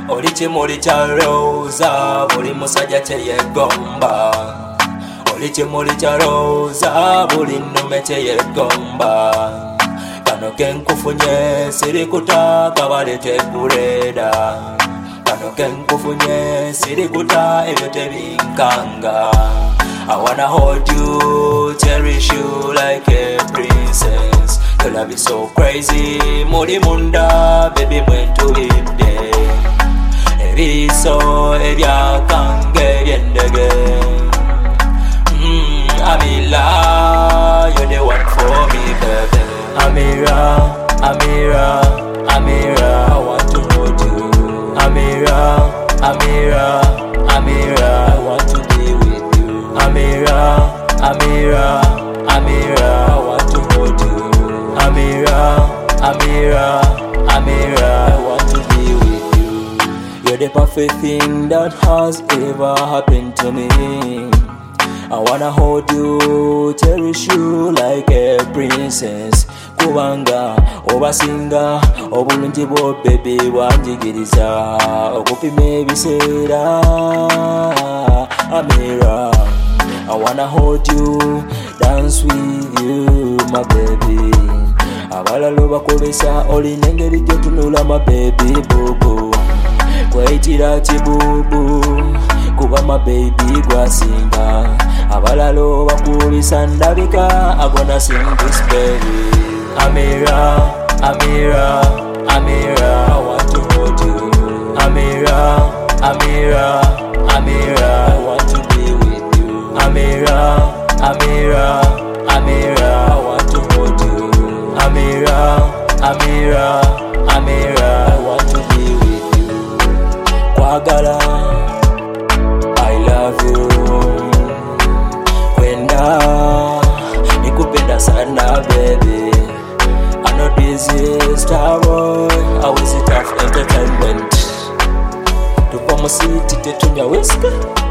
Oli kimuli kya roza, buli musajja teyegomba. Oli kimuli kya roza, buli nnume teyegomba. Kano kenkufunye sirikuta kabale teguleda. Kano kenkufunye sirikuta ebyo tebinkanga. I wanna hold you, cherish you like a princess. Your love is so crazy, muri munda, baby mwentulidde. Ebiso ebyakange byendege. Amira, you're the one for me, baby. Amira, Amira, Amira, I want to hold you. Amira, Amira, Amira, I want to be with you. Amira, Amira, Amira, I want to hold you. Amira, Amira, Amira, I want to be with you. You're the perfect thing that has ever happened to me. I wanna hold you, cherish you like a princess. Kubanga, obasinga, obulungi bwo baby bwanjigiriza. Okupima ebiseera, Amira. I wanna hold you, dance with you, my baby. Abalala bakobesa olina engeri gyotunula my baby bubu. Kweyitira kibubu, kuba my baby gwasinga. Abalala bakulisa ndabika, I gonna sing this baby. Amira, Amira, Amira, I want to hold you. Amira, Amira, Amira, I want to be with you. Amira, Amira, Amira, I want to hold you. Amira, Amira, Amira, I want to be with you. Kwagala, I love you. Kwenda, nikupenda sana baby. I know this is Star Boy, I was it of entertainment. Tupo mu city tetunya whiskey.